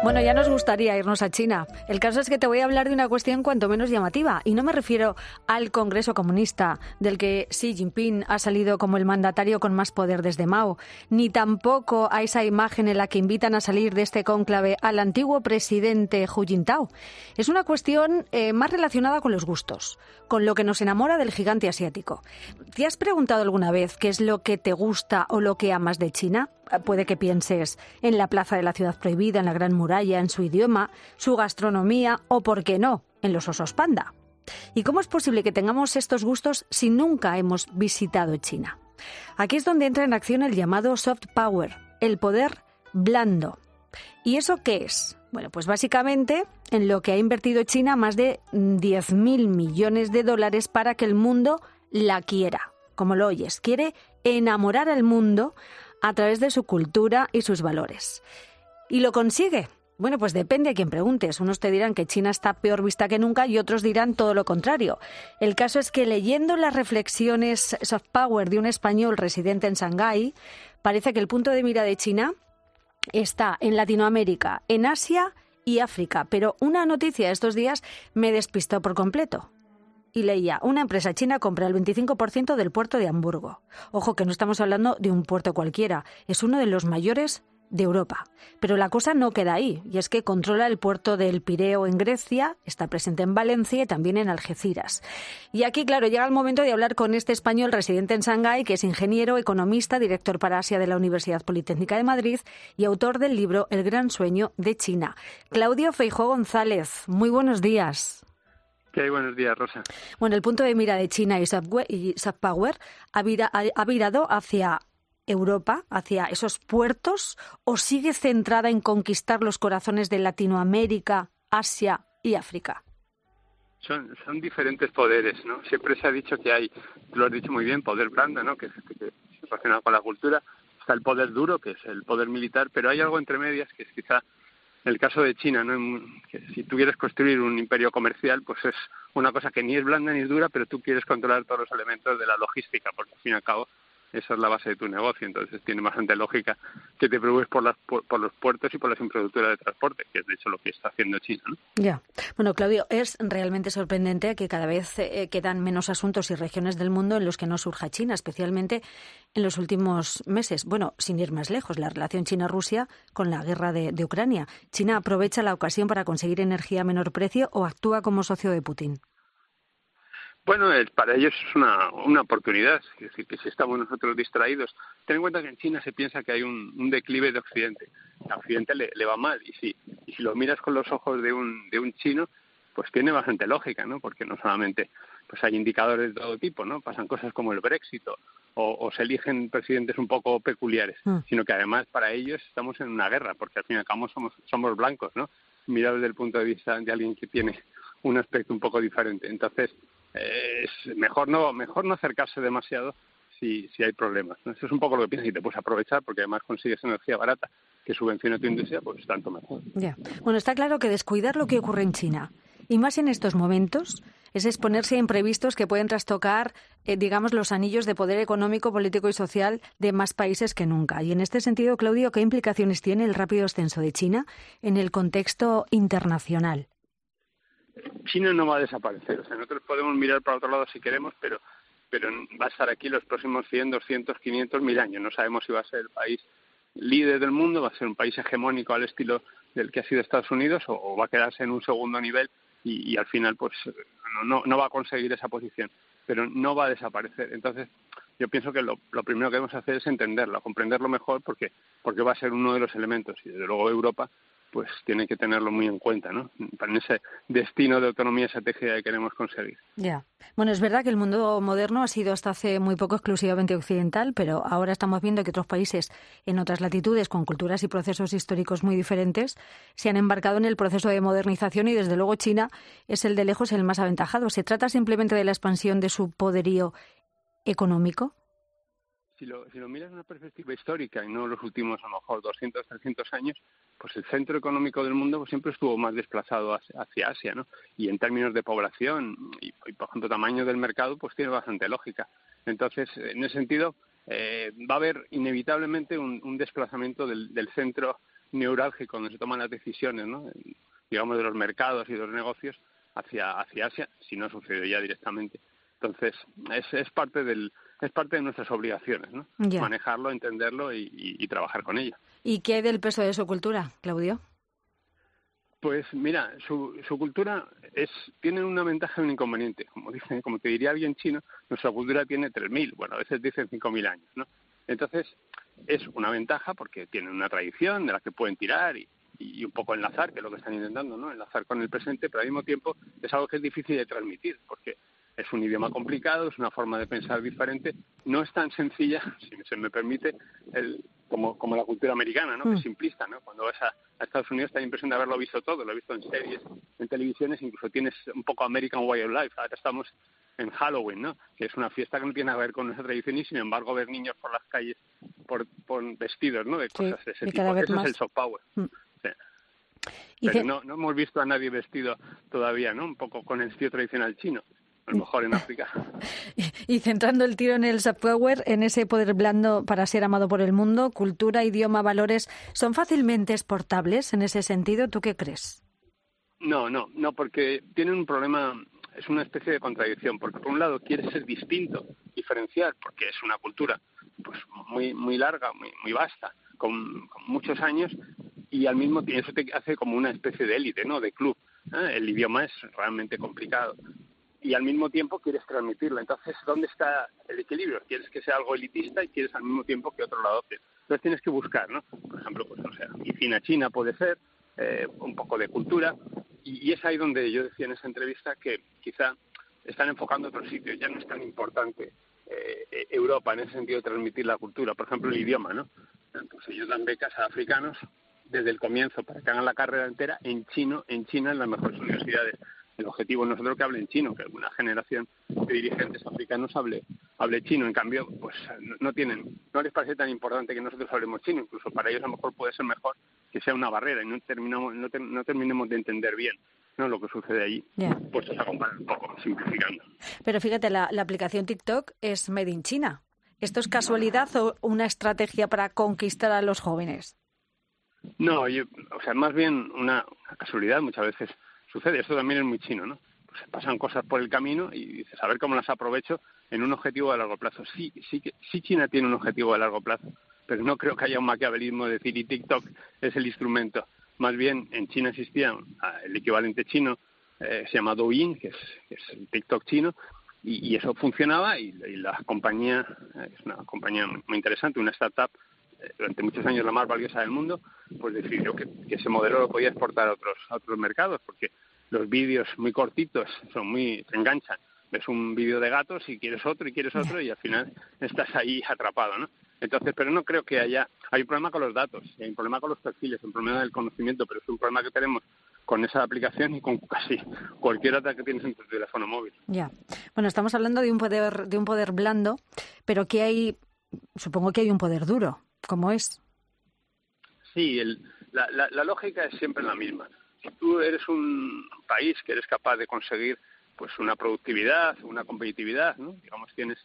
Bueno, ya nos gustaría irnos a China. El caso es que te voy a hablar de una cuestión cuanto menos llamativa. Y no me refiero al Congreso Comunista, del que Xi Jinping ha salido como el mandatario con más poder desde Mao, ni tampoco a esa imagen en la que invitan a salir de este cónclave al antiguo presidente Hu Jintao. Es una cuestión más relacionada con los gustos, con lo que nos enamora del gigante asiático. ¿Te has preguntado alguna vez qué es lo que te gusta o lo que amas de China? Puede que pienses en la plaza de la ciudad prohibida, en la Gran Muralla, en su idioma, su gastronomía o, ¿por qué no?, en los osos panda. ¿Y cómo es posible que tengamos estos gustos si nunca hemos visitado China? Aquí es donde entra en acción el llamado soft power, el poder blando. ¿Y eso qué es? Bueno, pues básicamente en lo que ha invertido China más de 10.000 millones de dólares para que el mundo la quiera. Como lo oyes, quiere enamorar al mundo a través de su cultura y sus valores. ¿Y lo consigue? Bueno, pues depende a quien preguntes. Unos te dirán que China está peor vista que nunca y otros dirán todo lo contrario. El caso es que leyendo las reflexiones soft power de un español residente en Shanghái, parece que el punto de mira de China está en Latinoamérica, en Asia y África. Pero una noticia de estos días me despistó por completo. Y leía, una empresa china compra el 25% del puerto de Hamburgo. Ojo, que no estamos hablando de un puerto cualquiera, es uno de los mayores de Europa. Pero la cosa no queda ahí, y es que controla el puerto del Pireo en Grecia, está presente en Valencia y también en Algeciras. Y aquí, claro, llega el momento de hablar con este español residente en Shanghái, que es ingeniero, economista, director para Asia de la Universidad Politécnica de Madrid y autor del libro El gran sueño de China. Claudio Feijóo González, muy buenos días. ¿Qué hay? Buenos días, Rosa. Bueno, el punto de mira de China y soft power ha virado hacia Europa, hacia esos puertos, o sigue centrada en conquistar los corazones de Latinoamérica, Asia y África? Son diferentes poderes, ¿no? Siempre se ha dicho que hay, tú lo has dicho muy bien, poder blando, ¿no? Que se relaciona con la cultura. Está el poder duro, que es el poder militar, pero hay algo entre medias que es quizá el caso de China, ¿no? Que si tú quieres construir un imperio comercial, pues es una cosa que ni es blanda ni es dura, pero tú quieres controlar todos los elementos de la logística, porque al fin y al cabo esa es la base de tu negocio. Entonces tiene bastante lógica que te preocupes por los puertos y por las infraestructuras de transporte, que es de hecho lo que está haciendo China, ¿no? Ya. Bueno, Claudio, es realmente sorprendente que cada vez quedan menos asuntos y regiones del mundo en los que no surja China, especialmente en los últimos meses. Bueno, sin ir más lejos, la relación China-Rusia con la guerra de Ucrania. ¿China aprovecha la ocasión para conseguir energía a menor precio o actúa como socio de Putin? Bueno, para ellos es una oportunidad, es decir, que si estamos nosotros distraídos, ten en cuenta que en China se piensa que hay un declive de Occidente. A Occidente le va mal, y si lo miras con los ojos de un chino, pues tiene bastante lógica, ¿no? Porque no solamente pues hay indicadores de todo tipo, ¿no? Pasan cosas como el Brexit o se eligen presidentes un poco peculiares, sino que además para ellos estamos en una guerra, porque al fin y al cabo somos blancos, ¿no? Mirado desde el punto de vista de alguien que tiene un aspecto un poco diferente. Entonces, es mejor no acercarse demasiado si hay problemas, ¿no? Eso es un poco lo que piensas, y te puedes aprovechar porque además consigues energía barata que subvenciona tu industria, pues tanto mejor. Ya. Bueno, está claro que descuidar lo que ocurre en China, y más en estos momentos, es exponerse a imprevistos que pueden trastocar, digamos, los anillos de poder económico, político y social de más países que nunca. Y en este sentido, Claudio, ¿qué implicaciones tiene el rápido ascenso de China en el contexto internacional? China no va a desaparecer. O sea, nosotros podemos mirar para otro lado si queremos, pero va a estar aquí los próximos 100, 200, 500, 1000 años. No sabemos si va a ser el país líder del mundo, va a ser un país hegemónico al estilo del que ha sido Estados Unidos, o va a quedarse en un segundo nivel y al final pues no va a conseguir esa posición, pero no va a desaparecer. Entonces yo pienso que lo primero que debemos hacer es entenderlo, comprenderlo mejor, porque va a ser uno de los elementos, y desde luego Europa pues tiene que tenerlo muy en cuenta, ¿no? Para ese destino de autonomía estratégica que queremos conseguir. Ya. Bueno, es verdad que el mundo moderno ha sido hasta hace muy poco exclusivamente occidental, pero ahora estamos viendo que otros países en otras latitudes, con culturas y procesos históricos muy diferentes, se han embarcado en el proceso de modernización, y desde luego China es el de lejos el más aventajado. ¿Se trata simplemente de la expansión de su poderío económico? Si lo miras en una perspectiva histórica y no los últimos, a lo mejor, 200, 300 años, pues el centro económico del mundo pues siempre estuvo más desplazado hacia Asia, ¿no? Y en términos de población y por ejemplo, tamaño del mercado, pues tiene bastante lógica. Entonces, en ese sentido, va a haber inevitablemente un desplazamiento del centro neurálgico donde se toman las decisiones, ¿no? Digamos, de los mercados y de los negocios hacia Asia, si no sucede ya directamente. Entonces, es parte de nuestras obligaciones, ¿no? Ya. Manejarlo, entenderlo y trabajar con ello. ¿Y qué hay del peso de su cultura, Claudio? Pues mira, su cultura tiene una ventaja y un inconveniente. Como te diría alguien chino, nuestra cultura tiene 3.000, bueno, a veces dicen 5.000 años, ¿no? Entonces, es una ventaja porque tienen una tradición de la que pueden tirar y un poco enlazar, que es lo que están intentando, ¿no? Enlazar con el presente, pero al mismo tiempo es algo que es difícil de transmitir, porque es un idioma complicado, es una forma de pensar diferente, no es tan sencilla, si se me permite, como la cultura americana, ¿no? Que es simplista, ¿no? Cuando vas a Estados Unidos te da la impresión de haberlo visto todo, lo he visto en series, en televisiones, incluso tienes un poco American Way of Life. Ahora estamos en Halloween, ¿no? Que es una fiesta que no tiene nada que ver con nuestra tradición y sin embargo ver niños por las calles por vestidos, ¿no? De cosas de ese tipo. Eso es el soft power. Sí. Pero no hemos visto a nadie vestido todavía, ¿no? Un poco con el estilo tradicional chino. A lo mejor en África. Y centrando el tiro en el soft power, en ese poder blando para ser amado por el mundo, cultura, idioma, valores, ¿son fácilmente exportables en ese sentido? ¿Tú qué crees? No, porque tienen un problema, es una especie de contradicción, porque por un lado quiere ser distinto, diferenciar, porque es una cultura pues muy larga, muy vasta, con muchos años, y al mismo tiempo eso te hace como una especie de élite, ¿no? De club. El idioma es realmente complicado. Y al mismo tiempo quieres transmitirlo. Entonces, ¿dónde está el equilibrio? Quieres que sea algo elitista y quieres al mismo tiempo que otro lo adopte. Entonces tienes que buscar, ¿no? Por ejemplo, pues no sé, medicina china puede ser, un poco de cultura, y es ahí donde yo decía en esa entrevista que quizá están enfocando otros sitios, ya no es tan importante Europa en ese sentido de transmitir la cultura, por ejemplo el idioma, ¿no? Pues ellos dan becas a africanos desde el comienzo para que hagan la carrera entera en China en las mejores universidades. El objetivo no es solo que hablen chino, que una generación de dirigentes africanos hable chino. En cambio, pues no les parece tan importante que nosotros hablemos chino. Incluso para ellos a lo mejor puede ser mejor que sea una barrera y no terminemos de entender bien, ¿no? Lo que sucede allí. Yeah. Pues se acompaña un poco, simplificando. Pero fíjate, la aplicación TikTok es made in China. ¿Esto es casualidad o una estrategia para conquistar a los jóvenes? No, más bien una casualidad muchas veces sucede. Esto también es muy chino, ¿no? Pues pasan cosas por el camino y dices, a ver cómo las aprovecho en un objetivo de largo plazo. Sí, China tiene un objetivo de largo plazo, pero no creo que haya un maquiavelismo de decir, y TikTok es el instrumento. Más bien, en China existía el equivalente chino, se llama Douyin, que es el TikTok chino, y eso funcionaba y la compañía, es una compañía muy interesante, una startup, durante muchos años la más valiosa del mundo, pues decidió que ese modelo lo podía exportar a otros mercados, porque los vídeos muy cortitos te enganchan. Ves un vídeo de gatos y quieres otro y al final estás ahí atrapado, ¿no? Entonces, pero no creo que hay un problema con los datos, hay un problema con los perfiles, un problema del conocimiento, pero es un problema que tenemos con esa aplicación y con casi cualquier otra que tienes en tu teléfono móvil. Ya. Bueno, estamos hablando de un poder blando, pero supongo que hay un poder duro. ¿Cómo es? Sí, la lógica es siempre la misma. Si tú eres un país que eres capaz de conseguir pues una productividad, una competitividad, ¿no? Digamos, tienes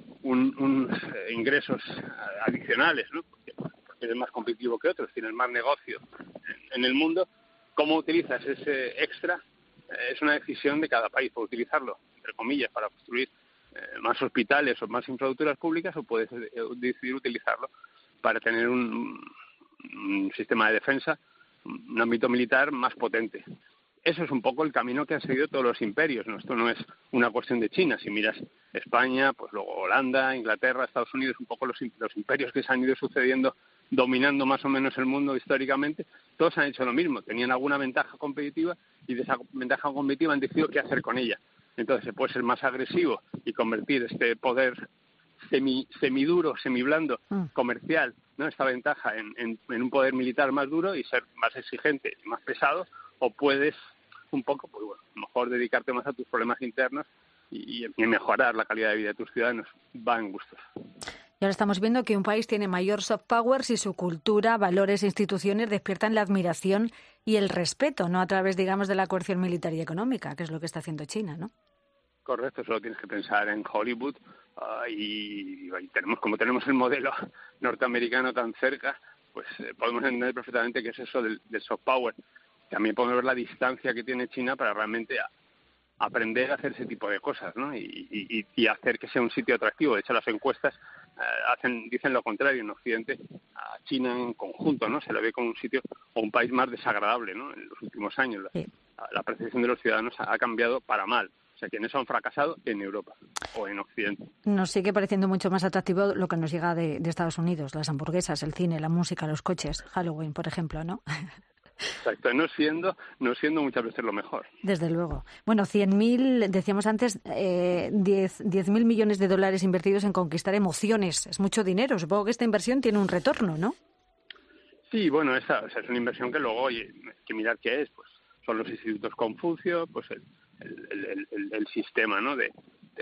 ingresos adicionales, ¿no? Porque eres más competitivo que otros, tienes más negocio en el mundo. ¿Cómo utilizas ese extra? Es una decisión de cada país. Puede utilizarlo, entre comillas, para construir más hospitales o más infraestructuras públicas, o puedes decidir utilizarlo para tener un sistema de defensa, un ámbito militar más potente. Eso es un poco el camino que han seguido todos los imperios, ¿no? Esto no es una cuestión de China. Si miras España, pues luego Holanda, Inglaterra, Estados Unidos, un poco los imperios que se han ido sucediendo, dominando más o menos el mundo históricamente, todos han hecho lo mismo. Tenían alguna ventaja competitiva y de esa ventaja competitiva han decidido qué hacer con ella. Entonces se puede ser más agresivo y convertir este poder semiduro, semiblando, comercial, ¿no? Esta ventaja en un poder militar más duro y ser más exigente y más pesado, o puedes un poco, pues bueno, mejor dedicarte más a tus problemas internos y mejorar la calidad de vida de tus ciudadanos. Va en gustos. Y ahora estamos viendo que un país tiene mayor soft power si su cultura, valores e instituciones despiertan la admiración y el respeto, no a través, digamos, de la coerción militar y económica, que es lo que está haciendo China, ¿no? Correcto, solo tienes que pensar en Hollywood y como tenemos el modelo norteamericano tan cerca, pues podemos entender perfectamente qué es eso del soft power. También podemos ver la distancia que tiene China para realmente aprender a hacer ese tipo de cosas, ¿no? Y hacer que sea un sitio atractivo. De hecho, las encuestas dicen lo contrario. En Occidente, a China en conjunto, ¿no? Se le ve como un sitio o un país más desagradable, ¿no? En los últimos años la percepción de los ciudadanos ha cambiado para mal. O sea, que en eso han fracasado en Europa o en Occidente. Nos sigue pareciendo mucho más atractivo lo que nos llega de Estados Unidos, las hamburguesas, el cine, la música, los coches, Halloween, por ejemplo, ¿no? Exacto, no siendo muchas veces lo mejor. Desde luego. Bueno, 100.000, decíamos antes, 10.000 millones de dólares invertidos en conquistar emociones. Es mucho dinero. Supongo que esta inversión tiene un retorno, ¿no? Sí, bueno, esa es una inversión que luego, oye, hay que mirar qué es. Pues son los institutos Confucio, pues el sistema, ¿no? de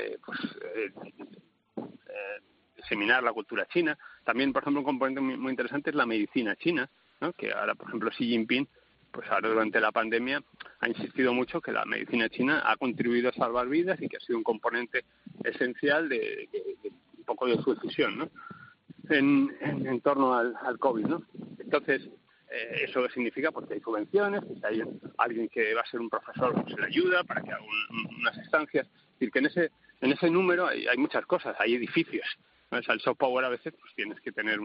diseminar la cultura china. También, por ejemplo, un componente muy interesante es la medicina china, ¿no? Que ahora, por ejemplo, Xi Jinping, pues ahora durante la pandemia ha insistido mucho que la medicina china ha contribuido a salvar vidas y que ha sido un componente esencial de un poco de su decisión, ¿no? En torno al COVID, ¿no? Entonces, eso significa porque hay subvenciones, que si hay alguien que va a ser un profesor, pues se le ayuda para que haga unas estancias. Es decir, que en ese número hay muchas cosas, hay edificios. ¿No? O sea, el soft power a veces pues tienes que tener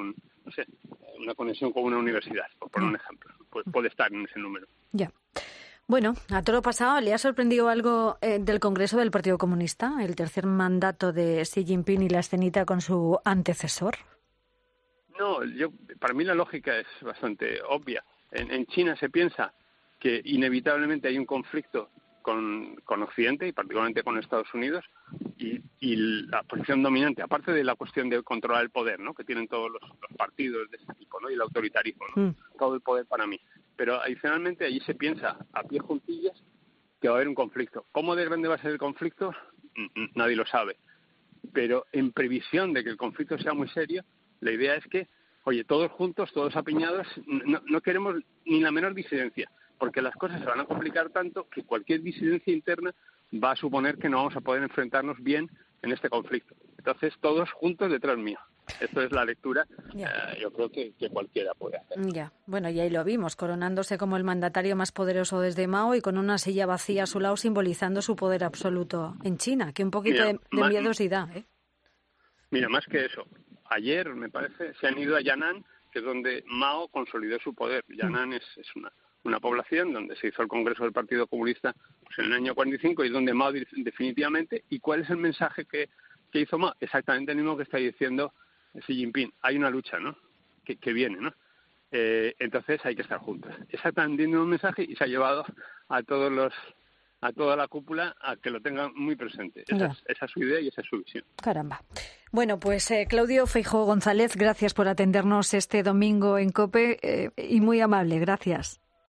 una conexión con una universidad, por poner un ejemplo. Pues puede estar en ese número. Ya. Bueno, a todo pasado, ¿le ha sorprendido algo del Congreso del Partido Comunista, el tercer mandato de Xi Jinping y la escenita con su antecesor? No, para mí la lógica es bastante obvia. En China se piensa que inevitablemente hay un conflicto con Occidente y particularmente con Estados Unidos y la posición dominante, aparte de la cuestión de controlar el poder, ¿no? Que tienen todos los partidos de este tipo, ¿no? Y el autoritarismo, ¿no? Todo el poder para mí. Pero adicionalmente allí se piensa a pie juntillas que va a haber un conflicto. ¿Cómo de grande va a ser el conflicto? Nadie lo sabe. Pero en previsión de que el conflicto sea muy serio, la idea es que, oye, todos juntos, todos apiñados, no queremos ni la menor disidencia, porque las cosas se van a complicar tanto que cualquier disidencia interna va a suponer que no vamos a poder enfrentarnos bien en este conflicto. Entonces, todos juntos detrás mío. Esto es la lectura, yo creo que cualquiera puede hacer. Ya, bueno, y ahí lo vimos, coronándose como el mandatario más poderoso desde Mao y con una silla vacía a su lado simbolizando su poder absoluto en China, que un poquito de miedo sí da, ¿eh? Mira, más que eso, ayer, me parece, se han ido a Yan'an, que es donde Mao consolidó su poder. Yan'an es una población donde se hizo el Congreso del Partido Comunista pues en el año 45 y donde Mao definitivamente. ¿Y cuál es el mensaje que hizo Mao? Exactamente el mismo que está diciendo Xi Jinping. Hay una lucha, ¿no? Que viene, ¿no? Entonces hay que estar juntos. Exactamente el mismo mensaje y se ha llevado a toda la cúpula a que lo tengan muy presente. Esa es su idea y esa es su visión. Caramba. Bueno, pues Claudio Feijóo González, gracias por atendernos este domingo en COPE y muy amable, gracias.